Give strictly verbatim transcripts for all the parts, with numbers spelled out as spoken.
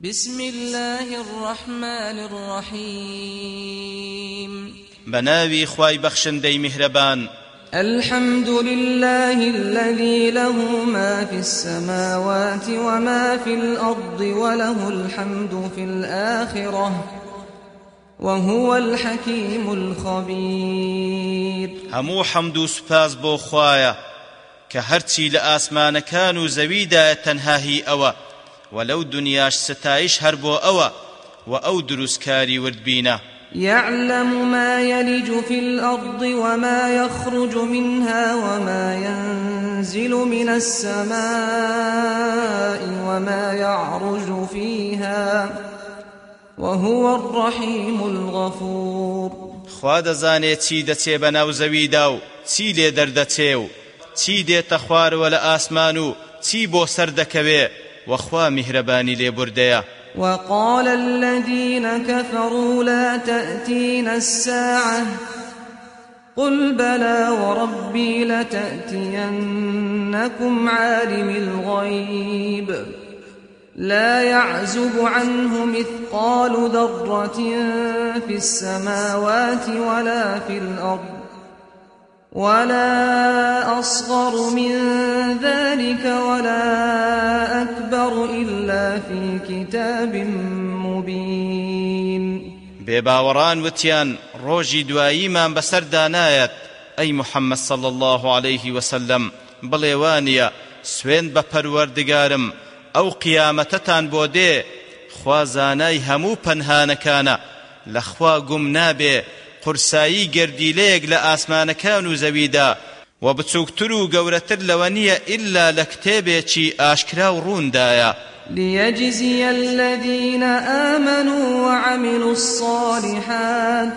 بسم الله الرحمن الرحيم بناوي خواي بخشندي مهربان الحمد لله الذي له ما في السماوات وما في الأرض وله الحمد في الآخرة وهو الحكيم الخبير. همو حمد سپاس بو خوايا كهرتي لآسمان كانوا زويدا تنهاهي أوا ولو دنياش ستايش هربو أوا وأو دروسكاري وردبينا. يعلم ما يلج في الأرض وما يخرج منها وما ينزل من السماء وما يعرج فيها وهو الرحيم الغفور. خوا دەزانێت چی دەچێ بەناو زەویدا و چی لێ دەردەچێ و چی دێتە خوارەوە لە ئاسمان و چی بۆ سەر دەکەوێ وەخوا میهرەبانی لێبوردەیە. وقال الذين كفروا لا تأتينا الساعة قل بلى وربي لتأتينكم عالم الغيب لا يعزب عنه مثقال ذرة في السماوات ولا في الأرض ولا أصغر من ذلك ولا أكبر إلا في كتاب مبين. بێباوەڕان وتیان ڕۆژی دواییمان بەسەر دانایەت ئەی محەممەد صلی الله عليه وسلم بڵێ وانە سوێند بە پەروەردگارم ئەو قیامەتەتان بۆ دێ خوا زانای هەموو پەنهانەکانە لەخوا گوم نابێ قورسایی گردیلەیەک لە ئاسمانەکان و زەویدا و بچووکتر و گەورەتر لەوە نییە ئیلا لە کتێبێکی ئاشکرا و ڕووندایە. ليجزي الذين آمنوا وعملوا الصالحات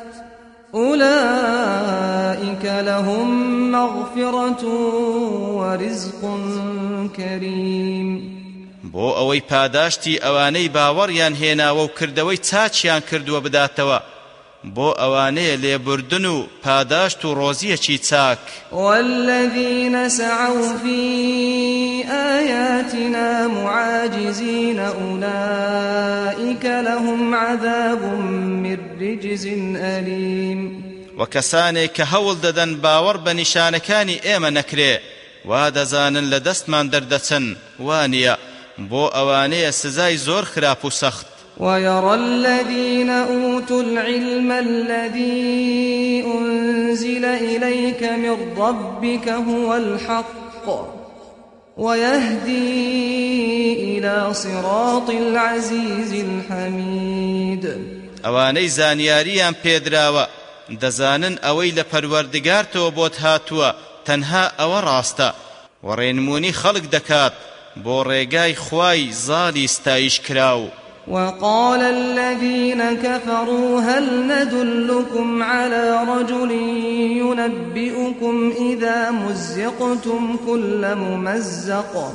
أولئك لهم مغفرة ورزق كريم. بۆ ئەوەی پاداشتی ئەوانەی باوەڕیان هێناوە و کردەوەی چاچیان کردووە بداتەوە بۆ ئەوانەیە لێبوردن و پاداشت و ڕۆزیەکی چاک. والذين سعوا في آياتنا معاجزين أولئك لهم عذاب من رجز أليم. وكساني كهول ددن باور بنشانكاني ايما نكري وادزانن لدستمان دردتن وانيا بو اواني سزاي زور خراپ سخت. ويرى الذين أوتوا العلم الذي أنزل إليك من ربك هو الحق ويهدي إلى صراط العزيز الحميد. اواني زانياريان پێدراوە دەزانن ئەوەی لە پەروەردگارتەوە بۆت هاتووە تەنها ئەوە ڕاستە و ڕێنمونی خەڵک دەکات بۆ ڕێگای خوای زاڵی ستایش کراو. وقال الذين كفروا هل ندلكم على رجل ينبئكم إذا مزقتم كل ممزق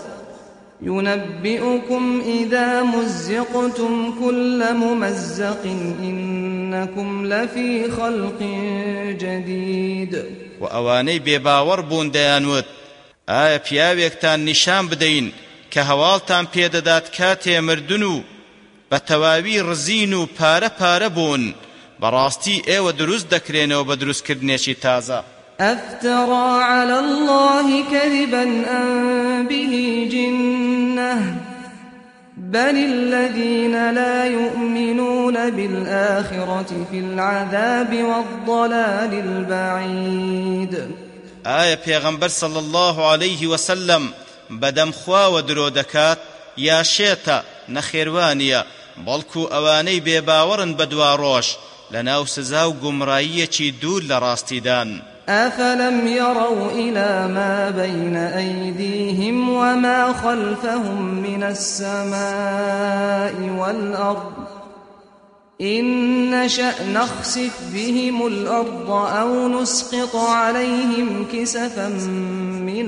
ينبئكم إذا مزقتم كل ممزق إنكم لفي خلق جديد. وأواني بباور بون ديانوت آية پیاوێکتان نیشان بدەین کە هەواڵتان پێدەدات کاتێ مردنو بەتەواوی ڕزین و پارە پارە بوون بەڕاستی ئێوە دروست دەکرێنەوە بە دروستکردنێکی تازە. أفترى على الله كذبا أم به جنة بل الذين لا يؤمنون بالآخرة في العذاب والضلال البعيد. آية پیغمبر صلى الله عليه وسلم بدم خوا ودرو دكات يا شيطة نخيروانيا بلكو اواني بباورن بدواروش لناو سزاو قمرائية دول لراستيدان. أفلم يروا إلى ما بين أيديهم وما خلفهم من السماء والأرض إن نشأ نخسف بهم الأرض أو نسقط عليهم كسفا من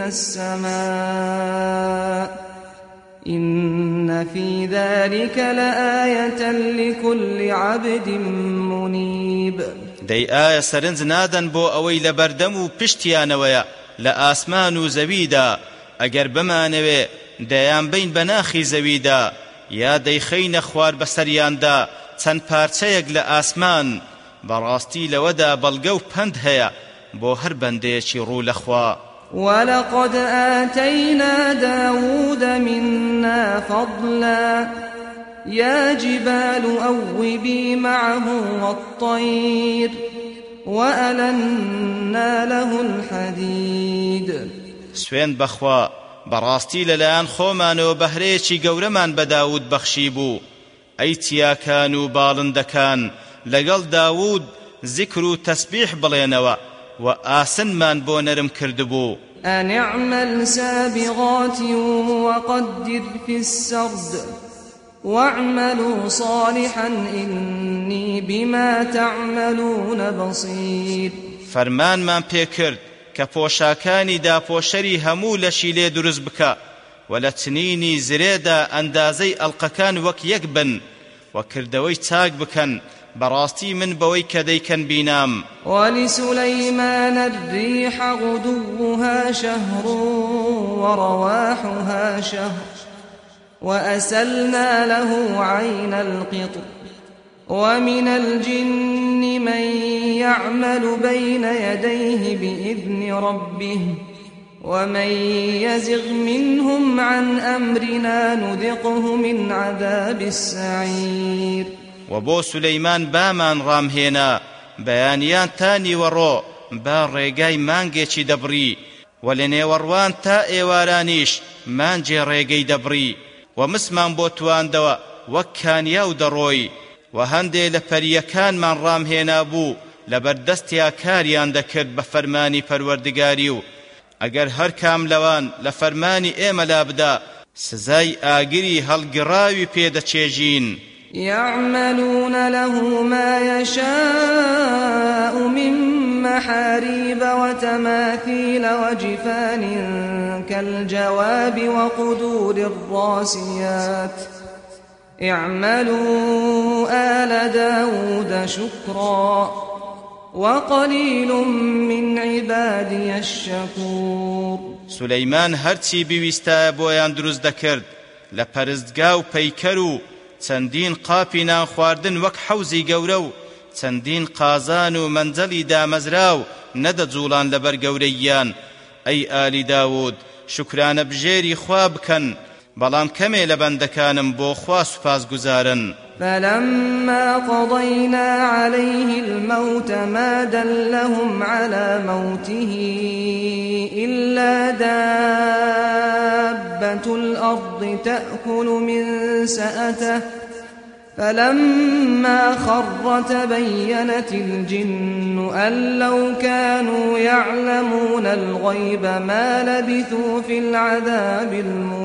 السماء إن في ذلك لآية لكل عبد منيب. دەی ئایا سەرنج نادەن بۆ ئەوەی لە بەردەم و پشتیانەوەیە لە ئاسمان و زەویدا ئەگەر بمانەوێ دەیان بین بە ناخی زەویدا یا دەیخەینە خوار بەسەریاندا چەند پارچەیەک لە ئاسمان بەڕاستی لەوەدا بەڵگە و پند هەیە بۆ هەر بەندەیەکی ڕوو لەخوا. ولقد آتينا داود منا فضلا يا جبال أوبي معه والطير وألنا له الحديد. سوێن بەخوا بەڕاستی لەلایەن خۆمانەوە بەهرەیەکی گەورەمان بە داود بەخشی بوو. ئەی چیاکان و باڵندەکان لەگەڵ داود ذکر و تەسبیح بڵێنەوە و ئاسنمان بۆ نەرم کردبوو. أن اعمل سابغات وقدر في السرد واعملوا صالحا إني بما تعملون بصير. فرمان من پێکرد کە پۆشاکانی داپۆشەری هەموو لەشی لێ دروست بکە و لە چنینی زرێدا ئەندازەی ئەڵقەکان وەک یەک بن و کردەوەی چاک بکەن بەڕاستی من بەوەی کە دەیکەن بینام. ولسليمان الريح غدوها شهر ورواحها شهر وأسلنا له عين القطر ومن الجن من يعمل بين يديه بإذن ربه ومن يزغ منهم عن أمرنا نذقه من عذاب السعير. وبو سليمان بامان رامهێنا بەیانیان تانی وەڕۆ با ڕێگای مانگێکی دەبڕی و لە نێوەڕوان تا ئێوارانیش مانجێ ڕێگەی دەبڕی و مسمان بۆ تواندەوە وەک کانیا و دەڕۆی و هەندێ لە پەریەکانمان ڕامهێنا بوو لەبەردەستیا کاریان دەکرد بە فەرمانی پەروەردگاری و ئەگەر هەر کام لەوان لە فەرمانی ئێمەلا بدا سزای ئاگری هەڵگڕاوی پێدەچێژین. يعملون له ما يشاء من محاريب وتماثيل وجفان كالجواب وقدور الراسيات اعملوا آل داود شكرا وقليل من عبادي الشكور. سليمان هرچی بویستا بۆیان دروست دەکرد لە پەرستگا و پەیکەر و چەندین قاپی نان خواردن وەک حەوزی گەورە و چەندین قازان و مەنجەڵی دامەزراو نەدەجوڵان لەبەر گەورەییان. ئەی ئالی داود شکرانە بژێری خوا بکەن بەڵام کەمێ لە بەندەکانم بۆ خوا سوپاس گوزارن. فلما قضينا عليه الموت ما دلهم على موته إلا دابة الأرض تأكل من سأته فلما خر تبينت الجن أن لو كانوا يعلمون الغيب ما لبثوا في العذاب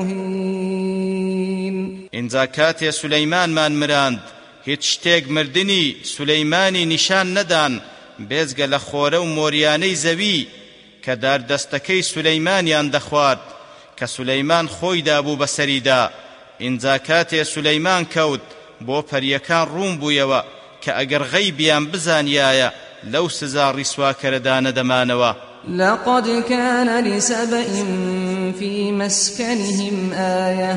المهين. اینجا کاتێ سولەیمانمان مراند هیچ شتێک مردنی سولەیمانی نیشان نەدان بێزگە لە خۆرە و مۆریانەی زەوی کە داردەستەکەی سولەیمانیان دەخوارد کە سولەیمان خۆی دابوو بەسەریدا. اینجا کاتێ سولەیمان کەوت بۆ پەریەکان ڕوون بوویەوە کە ئەگەر غەیبیان بزانیایە لەو سزا ڕیسواکەرەدا نەدەمانەوە. لقد كان لسبإ في مسكنهم آية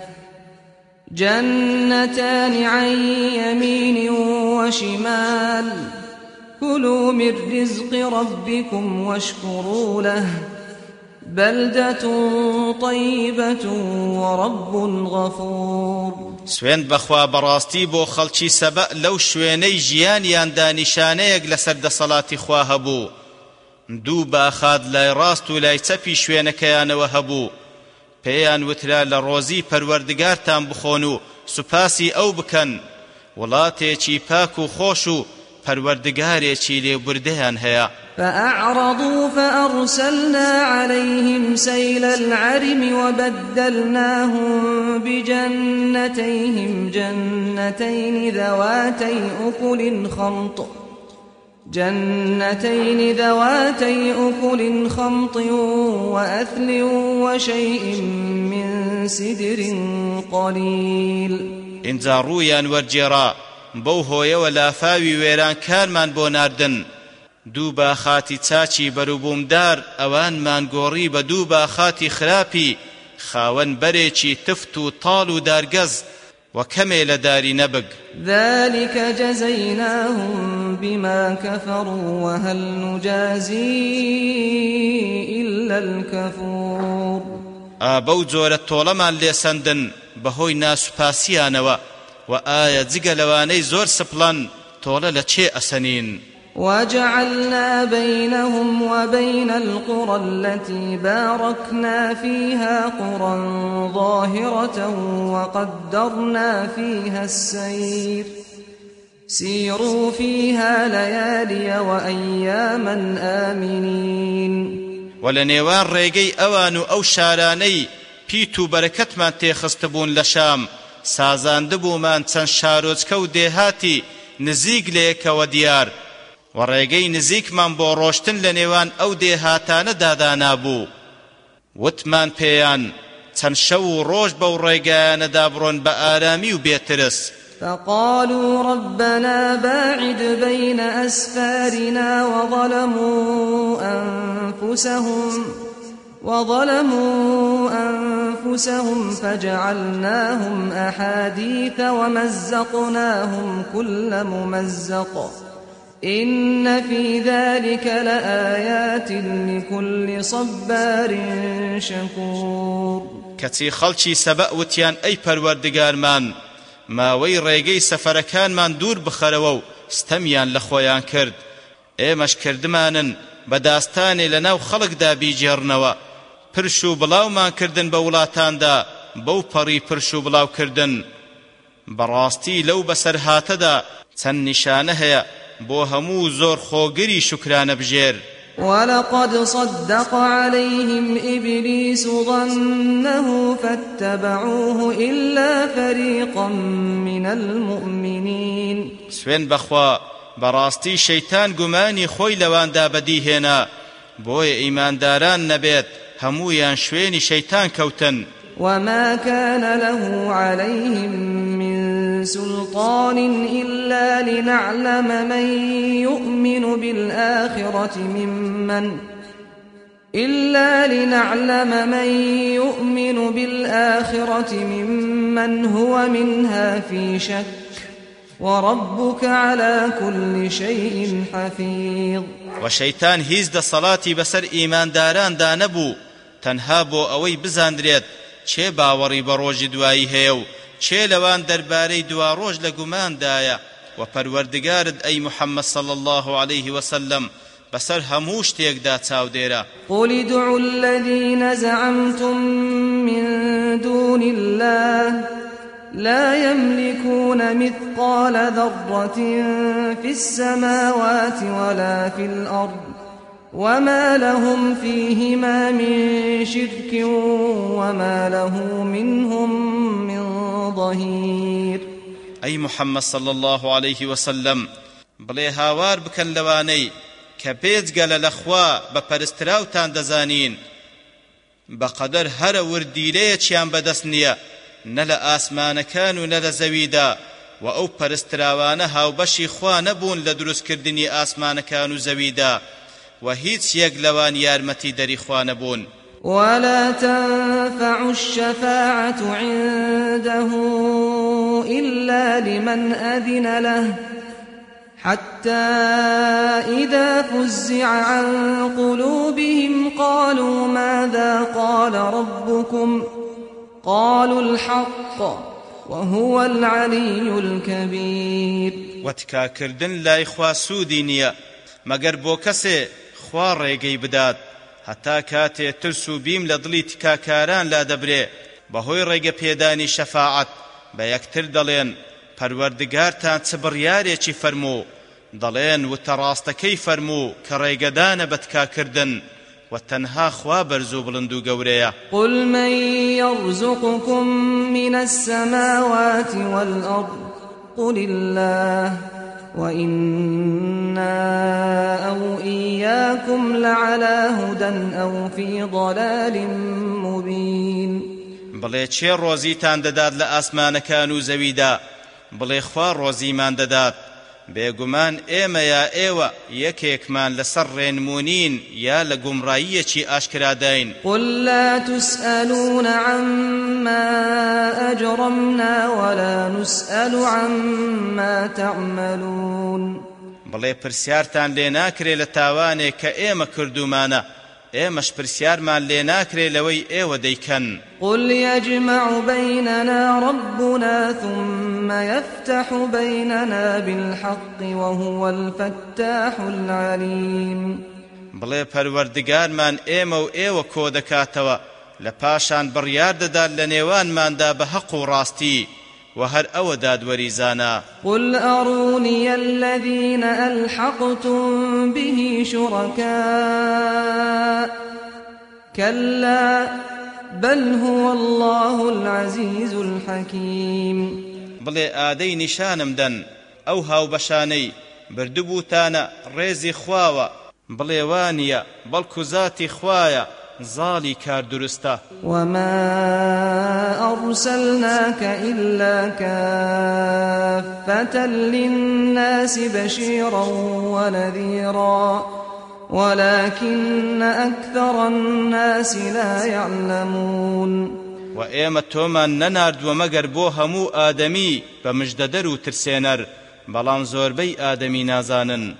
جنتان عن يمين وشمال كلوا من رزق ربكم واشكروا له بلدة طيبة ورب غفور. سوێن بەخوا بەڕاستی بۆ خەڵکی سەبە لەو شوێنەی ژیانیاندا نیشانەیەک لەسەر دەسەڵاتی خوا هەبوو. دوو باخات لای ڕاست و لای چەپی شوێنەکەیانەوە هەبوو. پێیان وترا لە ڕۆزی پەروەردگارتان بخۆن و سوپاسی ئەو بکەن. وڵاتێکی پاک و خۆش و پەروەردگارێکی لێبوردەیان هەیە. فأعرضوا فأرسلنا عليهم سيل العرم وبدلناهم بجنتيهم جنتين ذواتي أكل خمط جنتين ذواتي أكل خمط وأثل وشيء من سدر قليل. إنزا رويان ورجيرا بوهو ولا فاوي ويران كارمان بوناردن دوو باخاتی چاچی بەروبوومدار ئەوانمان گۆڕی بە دوو باخاتی خراپی خاوەن بەرێکی تفت و تاڵ و دارگەز وكمي لداري نبق. ذلك جزيناهم بما كفروا وهل نجازي إلا الكفور. ئابە و جۆرە تۆڵەمان لێسەندن بەهۆی ناسوپاسیانەوە و ئایا جگە لەوانەی زۆر سپڵەن تۆڵە لە چێ ئەسەنین. وجعلنا بينهم وبين القرى التي باركنا فيها قرى ظاهرة وقدرنا فيها السير سيروا فيها ليالي وأياما آمنين. ولنێوان ڕێگەی ئەوان و ئەو شارانەی پیت و بەرەکەتمان تێخستبوون لە شام سازاندبوومان چەند شارۆچکە و دێهاتی نزیک لەیەکەوە دیار و ڕێگەی نزیکمان بۆ ڕۆشتن لە نێوان ئەو دێهاتانە دادانا بوو. وتمان پێیان چەند شەو و ڕۆژ بەو ڕێگایانەدا بڕۆن بە ئارامی و بێترس. فقالوا ربنا باعد بين أسفارنا وظلموا أنفسهم وظلموا أنفسهم فجعلناهم أحاديث ومزقناهم كل ممزق إن في ذلك لآيات لكل صبار شكور. كتي خلشي سبأ وتيان أي پروردگارمان ماوەی ڕێگەی سەفەرەکانمان دوور بخەرەوە و ستەمیان لە خۆیان کرد. ئێمەش کردمانن بە داستانێ لەناو خەڵکدا بیجێڕنەوە پرش و بڵاومان کردن بە وڵاتاندا بەو پەڕی پرش و بڵاو کردن. بەڕاستی لەو بەسەرهاتەدا چەند نیشانە هەیە بۆ هەموو زۆر خۆگری شکرانە بژێر. ولقد صدق عليهم إبليس ظنه فاتبعوه إلا فريقا من المؤمنين. سوين بخوا براستي شيطان قماني خوي لوان دا بديهنا بوي إيمان داران نبيت همويان شويني شيطان كوتن. وما كان له عليهم من سلطان إلا لنعلم من يؤمن بالآخرة ممن إلا لنعلم من يؤمن بالآخرة ممن هو منها في شك وربك على كل شيء حفيظ. وشيطان هيز دا صلاتي بسر إيمان داران دا نبو تنها بو أوي بزاندريت چه باوەڕی بە ڕۆژی دوایی هەیە و چێ لەوان دەربارەی دوا ڕۆژ لە گوماندایە و پەروەردگارت ئەی محەممەد صلی الله عليه وسلم بەسەر هەموو شتێکدا چاودێرە. قل ادعوا الذين زعمتم من دون الله لا يملكون مثقال ذرة في السماوات ولا في الأرض وما لهم فيهما من شرك وما له منهم من ظهير. أي محمد صلى الله عليه وسلم بلي هاوار بكن لواني كبيت قال الأخوة بپرستراوتان دزانين بقدر هر ورديلية چيان بدسنية نلا آسمان كانوا نلا زويدا و أو پرستراوانها و بشي خوا نبون لدروس كردني آسمان كانوا زويدا و هیچ یک لوان یارمەتی دەری خوا نەبوون. ولا تنفع الشفاعة عنده إلا لمن أذن له حتى إذا فزع عن قلوبهم قالوا ماذا قال ربكم قالوا الحق وهو العلي الكبير. وتكا كردن لا إخوا سودي نيا مگر بو کسي خوا ڕێگەی بدات هەتا کاتێ ترس و بیم لە دڵی تکاکاران لا دەبرێ بەهۆی ڕێگە پێدانی شەفاعەت بە یەکتر دەڵێن پەروەردگارتان چ بڕیارێکی فەرموو دەڵێن وتە ڕاستەکەی فەرموو کە ڕێگەدانە بە تکاکردن و تەنها خوا بەرز و بڵند و گەورەیە. قل من يرزقكم من السماوات والأرض قل الله وإنا أو إياكم لعلى هدى أو في ضلال مبين. بڵێ چێ ڕۆزیتان دەدات لە ئاسمانەکان و زەویدا بڵێ خوا ڕۆزیمان دەدات بێگومان ئێمە یا ئێوە یەکێکمان لەسەر ڕێنمونین یا لە گومڕاییەکی ئاشکراداین. قل لا تسألون عما أجرمنا ولا نسأل عما تعملون. بڵێ پرسیارتان لێ ناکرێ لە تاوانێک کە ئێمە کردومانە، ئێمەش پرسیارمان لێ ناکرێ لەوەی ئێوە دەیکەن. قل يجمع بيننا ربنا ثم يفتح بيننا بالحق وهو الفتاح العليم. بڵێ پەروەردگارمان ئێمە و ئێوە کۆ دەکاتەوە، لە پاشان بڕیار دەدات لە نێوانماندا بە حەق و ڕاستی و هەر ئەوە دادوەریزانە. قل أروني الذين ألحقتم به شركاء كلا بل هو الله العزيز الحكيم. بڵێ ئادەی نیشانم دەن ئەو هاوبەشانەی بردوبووتانە ڕێزی خواوە، بڵێ وانیە بەڵکو زاتی خوایە زاڵی کار درستە. وما أرسلناك إلا كافة للناس بشيرا ونذيرا ولكن أكثر الناس لا يعلمون. وإيمة تومان ننارد ومقر بو همو آدمي بمجددر وترسينر بلان زوربي آدمي نازانن.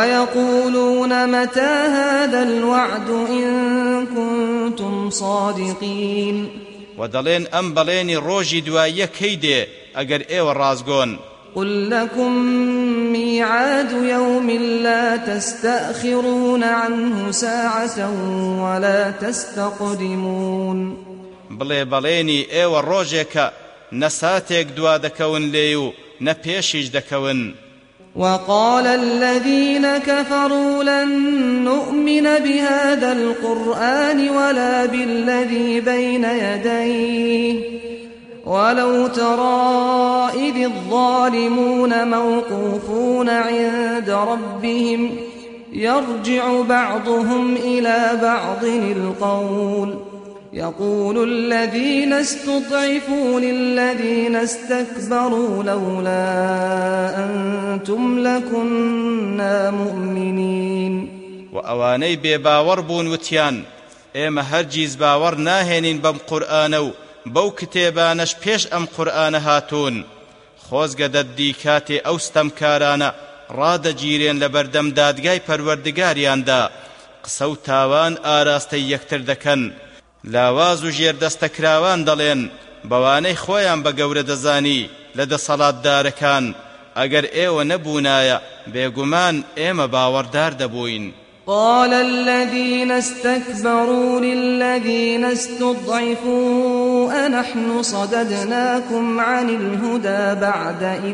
ويقولون متى هذا الوعد إن كنتم صادقين. ودلين أم بليني روجي دوايا كيدي أقر إيو الرازقون. قل لكم ميعاد يوم لا تستأخرون عنه ساعة ولا تستقدمون. بلي بليني إيو الروجيكا نساتيك دوا دكون ليو نپیشیش دکون. وقال الذين كفروا لن نؤمن بهذا القرآن ولا بالذي بين يديه ولو ترى إذ الظالمون موقوفون عند ربهم يرجع بعضهم إلى بعض القول يقول الذين استضعفوا للذين استكبروا لولا أنتم لكنا مؤمنين. وأواني بباور بون وتيان إما هرجيز باور ناهنين بم قرآنو بو كتابانش پیش أم قرآن هاتون خوزگ ددی کاتی اوستم کارانا راد جیرین لبردم دادگای پروردگاریان دا قسو تاوان آراستی یکتر دکن لاواز و جیر دستکراوان دلین بوانەی خۆیان بە گەورە دەزانی لە دەسەڵاتدارەکان ئەگەر ئێوە نەبوونایە بێگومان ئێمە باوەڕدار دەبووین. قال الذين استكبروا للذين استضعفوا أنحن صددناكم عن الهدى بعد إذ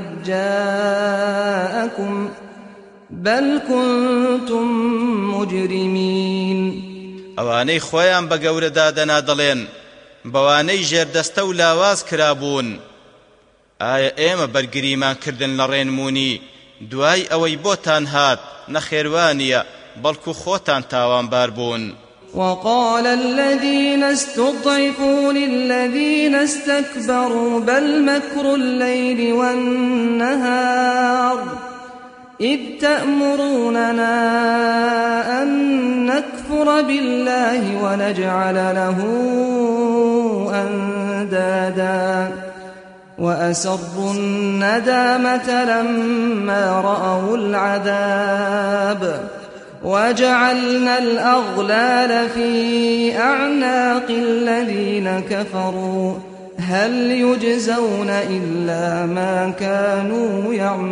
جاءكم بل كنتم مجرمين. ئەوانەی خۆیان بە گەورە دادەنا دەڵێن بەوانەی ژێردەستە و لاواز کرابوون ئایا ئێمە بەرگریمان کردن لە ڕێنمونی دوای ئەوەی بۆتان هات نەخێوانیە بەڵکو خۆتان تاوانبار بوون. وقال الذين استضعفوا للذين استكبروا بل مكر الليل والنهار إذ تأمروننا أن نكفر بالله ونجعل له أندادا وأسروا الندامة لما رأوا العذاب وجعلنا الأغلال في أعناق الذين كفروا هل يجزون إلا ما كانوا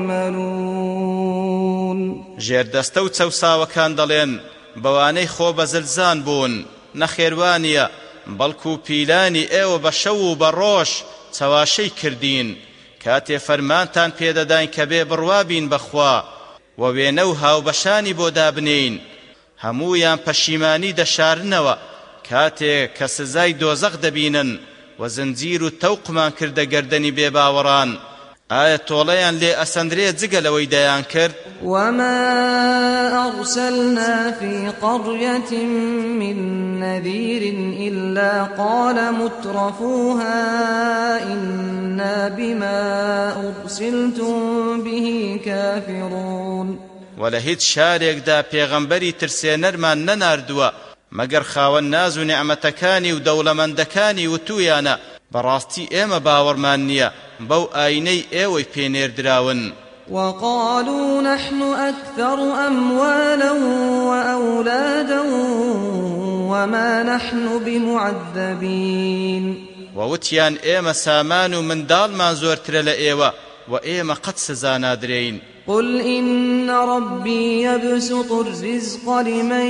يعملون. جير دستو تسوسا وكان دلين بواني خوب زلزان بون نخيروانيا بلكو بيلاني ايو بشو بروش تسواشي كردين كاتي فرمانتان بيددين كبي بروابين بخوا ووينو هاو بشاني بودابنين همويان پشيماني دشارنوا كاتي كسزاي دوزغ دبينن وزنزير التوق ما كرد قردني بباوران ئایا تۆڵەیان لێ ئەسەندرێ جگە لەوەی دەیان کرد؟ وما أرسلنا في قرية من نذير إلا قال مترفوها إنا بما أرسلتم به كافرون. ولا شارێک دا پێغەمبەری ترسێنەرمان نەناردووە مەگەر خاوەن ناز و نعمەتەکانی و دەوڵەمەندەکانی وتویانە بەڕاستی ئێمە باوەڕمان نییە بەو ئاینەی ئێوەی پێنێردراون. وقالوا نحن أكثر أموالا وأولادا وما نحن بمعذبين. ووتيان إيما سامان من دال ما زورتر لإيوة وإيما قد سزانادرين. قل إن ربي يبسط الرزق لمن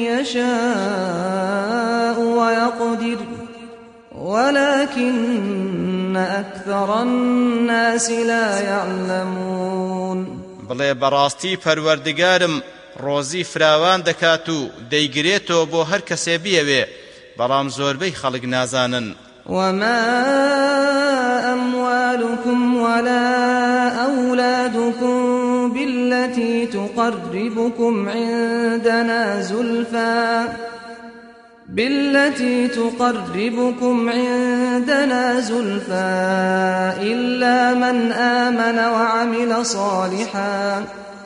يشاء ويقدر ولكن أكثر الناس لا يعلمون. بڵێ بەڕاستی پەروەردگارم ڕۆزی فراوان دەکات و دەیگرێتەوە بۆ هەر کەسێ بیەوێ بەڵام زۆربەی خەڵک نازانن. وما أموالكم ولا أولادكم بالتي تقربكم عندنا زلفى بالتي تقربكم عندنا زلفى إلا من آمن وعمل صالحا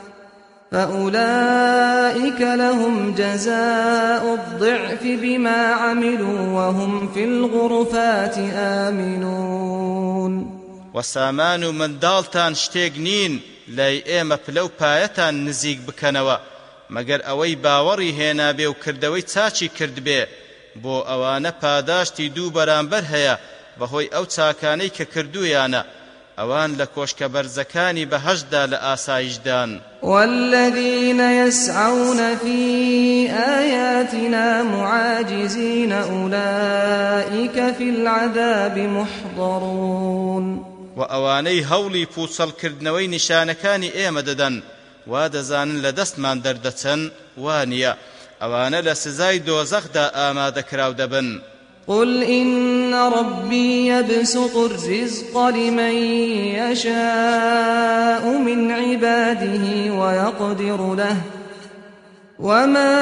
فأولئك لهم جزاء الضعف بما عملوا وهم في الغرفات آمنون. وسامان من دالتان شتێک نین لای ئێمە پلە و پایەتان نزیک بکەنەوە مەگەر ئەوەی باوەڕی هێنا بێ و کردەوەی چاچی کرد بێ بۆ ئەوانە پاداشتی دوو بەرامبەر هەیە بەهۆی ئەو چاکانەی کە کردویانە ئەوان لە کۆشکە بەرزەکانی بەهەشدا لە ئاسایشدان. والذين يسعون في آياتنا معاجزين أولئك في العذاب محضرون. وأواني هولي بوصل كردنوي نشانكاني إيما ددن وادزان لدستمان دردتن وانيا أوانا لسزاي دوزخدا آماد كراو دبن. قل إن ربي يبسط الرزق لمن يشاء من عباده ويقدر له وما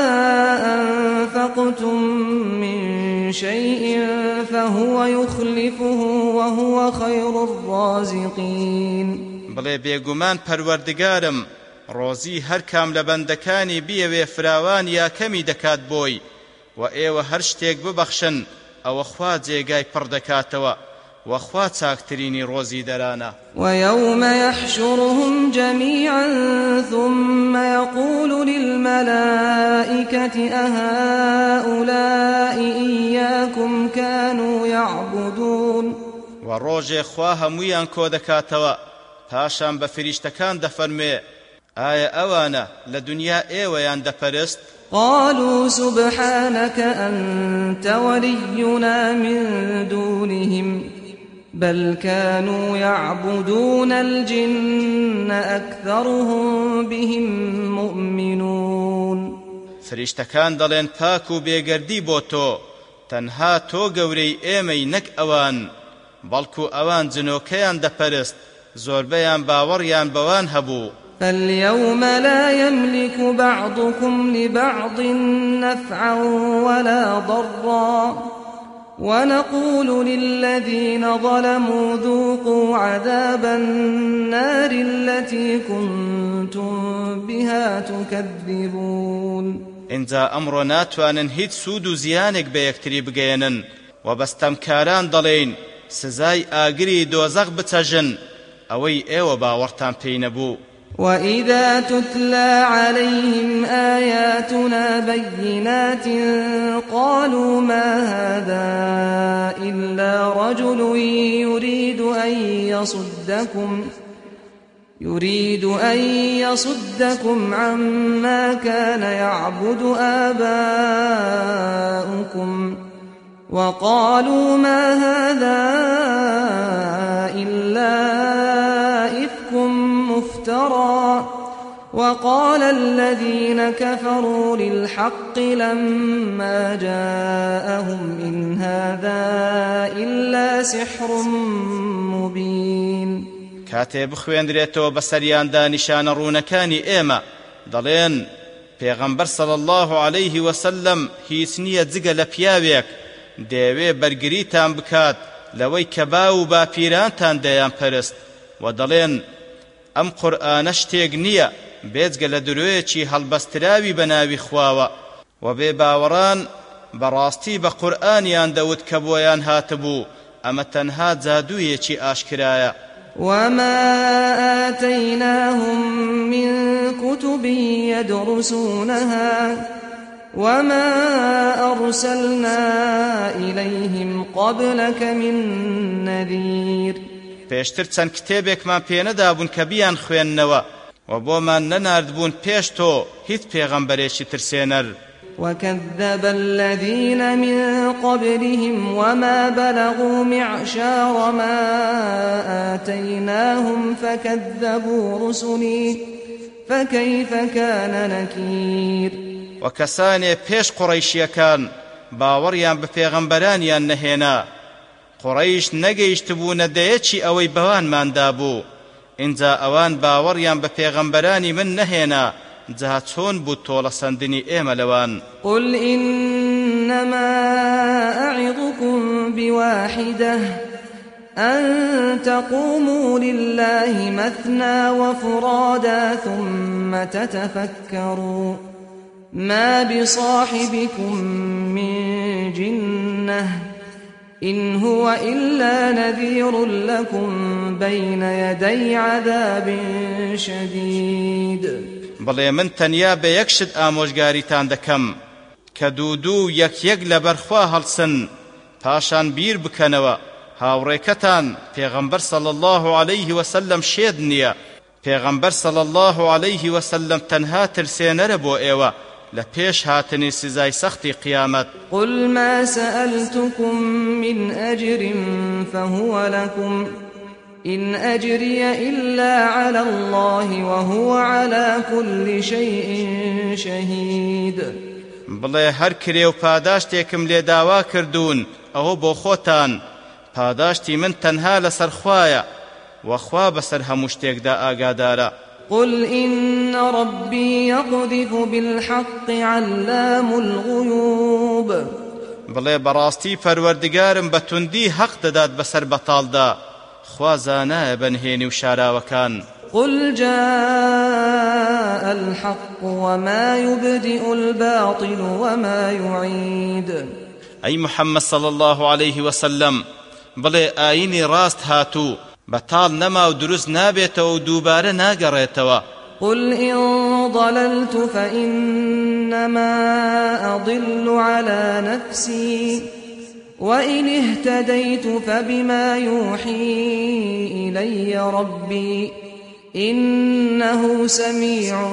أنفقتم من شيء فهو يخلفه وهو خير الرازقين. بڵێ بێگومان پەروەردگارم ڕۆزی هەر کام لە بەندەکانی بیەوێ فراوان یا کەمی دەکات بۆی و ئێوە هەر شتێک ببەخشن ئەوە خوا جێگای پڕ دەکاتەوە و خوا چاکترینی ڕۆزی دەرانە. ويوم يحشرهم جميعا ثم يقول للملائكة أهؤلاء إياكم كانوا يعبدون. وڕۆژێ خوا هەموویان کۆ دەکاتەوە پاشان بە فریشتەکان دەفەرمێ ئایا ئەوانە لە دنیا ئێوەیان دەپەرست؟ قالوا سبحانك أنت ولينا من دونهم بل كانوا يعبدون الجن أكثرهم بهم مؤمنون. فریشتەکان دەڵێن پاک و بێگەردی بۆ تۆ تەنها تۆ گەورەی ئێمەی نەک ئەوان بەڵکو ئەوان جنۆکەیان دەپەرست زۆربەیان باوەڕیان بەوان هەبوو. فاليوم لا يملك بعضكم لبعض نفعا ولا ضرا ونقول للذين ظلموا ذوقوا عذاب النار التي كنتم بها تكذبون. اینجا ئەمڕۆ ناتوانن هیچ سوود و زیانێک بە یەکتری بگەێنن و بەستەمکاران دەڵێن سزای ئاگری دۆزەخ بچەژن ئەوەی ئێوە باوەڕتان پێی نەبوو. وإذا تتلى عليهم آياتنا بينات قالوا ما هذا إلا رجل يريد أن يصدكم يريد أن يصدكم عما كان يعبد آباؤكم وقالوا ما هذا إلا إفك مفترى وقال الذين كفروا للحق لما جاءهم إن هذا إلا سحر مبين. کاتێ بخوێندرێتەوە بەسەریاندا نیشانە ڕوونەکانی ئێمە دەڵێن پێغەمبەر صلی الله عليه وسلم هیچ نییە جگە لە پیاوێک دەیەوێ بەرگریتان بکات لەوەی کە با و باپیرانتان دەیان پەرست و دەڵێن ئەم قورئانە شتێک نییە بێجگە لە درۆیەکی هەڵبەستراوی بە ناوی خواوە و بێ باوەڕان بەڕاستی بە قورئانیان دەوت کە بۆیان هاتبوو ئەمە تەنها جادوویەکی ئاشکرایە وما آتيناهم من كتب يدرسونها وما أرسلنا إليهم قبلك من نذير پێشتر چەند کتێبێکمان پێنەدابوون کە بیان خوێندنەوە و بۆمان نەناردبوون پێش تۆ هیچ پێغەمبەرێکی ترسێنەر وكذب الذين من قبلهم وما بلغوا معشار ما آتيناهم فكذبوا رسلي فكيف كان نكير وكساني پیش قريشيكان باوريان بپیغمبرانيان نهينا قريش نگەیشتبوونە دەیەکی ئەوەی بەوان ماندابوو ئینجا ئەوان باوەڕیان بە پێغەمبەرانی من نەهێنا جا چۆن بوو تۆڵە سەندنی ئێمە لەوان قل إنما أعظكم بواحدة أن تقوموا لله مثنى وفرادا ثم تتفكروا ما بصاحبكم من جنة إن هو إلا نذير لكم بين يدي عذاب شديد بەڵێ من تەنیا بە یەک شت ئامۆژگاریتان دەکەم کە دوو دوو یەک یەک لەبەرخوا هەڵسن پاشان بیر بکەنەوە هاوڕێکەتان پێغەمبەر صلی الله عليه وسلم شێد نییە پێغەمبەر صلی الله عليه وسلم تەنها ترسێنەرە بۆ ئێوە لە پێش هاتنی سزای سەختی قیامەت قل ما سألتكم من أجر فهو لكم إن أجري إلا على الله وهو على كل شيء شهيد بڵێ هەر کرێ و پاداشتێکم لێ داوا کردوون ئەوە بۆ خۆتان پاداشتی من تەنها لەسەر خوایە وەخوا بەسەر هەموو شتێکدا ئاگادارە قل إن ربي يقذف بالحق علام الغيوب بڵێ بەڕاستی پەروەردگارم بە توندی حەق دەدات بەسەر بەتاڵدا خوا زانایە بەنهێنی و شاراوەکان قل جاء الحق وما يبدئ الباطل وما يعيد أي محمد صلى الله عليه وسلم بڵێ ئاینی ڕاست هاتوو بەتاڵ نەما و دروست نابێتەوە و دووبارە ناگەڕێتەوە قل إن ضللت فإنما أضل على نفسي وإن اهتديت فبما يوحي إلي ربي إنه سميع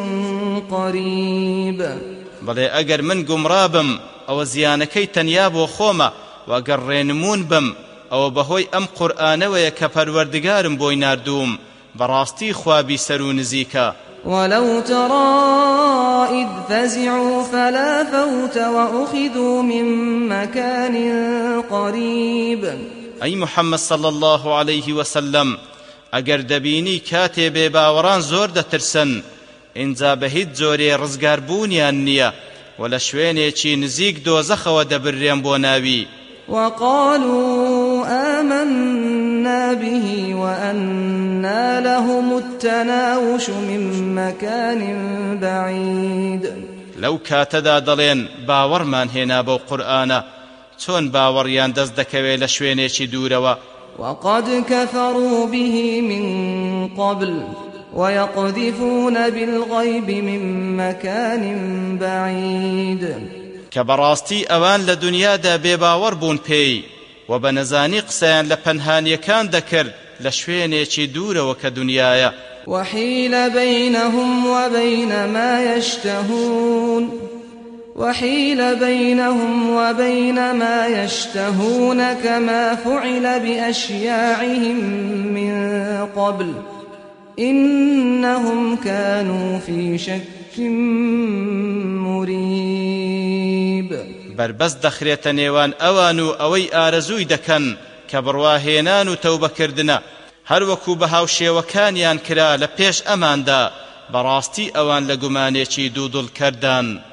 قريب بەڵێ ئەگەر من گومڕابم ئەوە زیانەکەی تەنیا بۆ خۆمە و ئەگەر ڕێنمون بم ئەوە بەهۆی ئەم قورئانەوەیە کە پەروەردگارم بۆی ناردووم بەڕاستی خوا بیسەر و نزیکە ولو ترى إذ فزعوا فلا فوت وأخذوا من مكان قريب أي محمد صلى الله عليه وسلم ئەگەر دەبینی کاتێ بێباوەڕان زۆر دەترسن ئینجا بە هیچ جۆرێ ڕزگاربوونیان نییە و لە شوێنێکی نزیک دۆزەخەوە دەبرێن بۆ ناوی وقالوا آمنا به وأنى لهم التناوش من مكان بعيد لو كاتدا دلين باور من هنا بو قرآن چون باوريان دەست دەکەوێ لە شوێنێکی دوورەوە وقد كفروا به من قبل ويقذفون بالغيب من مكان بعيد كبراستي اوان لدنيا دا بباور بون پێی و بنزاني قسەیان لە پەنهانیەکان دەکرد لە شوێنێکی دوورەوە کە دنیایە وحيل بينهم وبين ما يشتهون وحيل بينهم وبين ما يشتهون كما فعل بأشياعهم من قبل إنهم كانوا في شك مريب بربەست دەخرێتە نێوان ئەوان و ئەوەی ئارەزووی دەکەن کە بڕواهێنان و تەوبەکردنە هەروەکو بە هاوشێوەکانیان کرا لە پێش ئەماندا بەڕاستی ئەوان لە گومانێکی دوودڵ کردان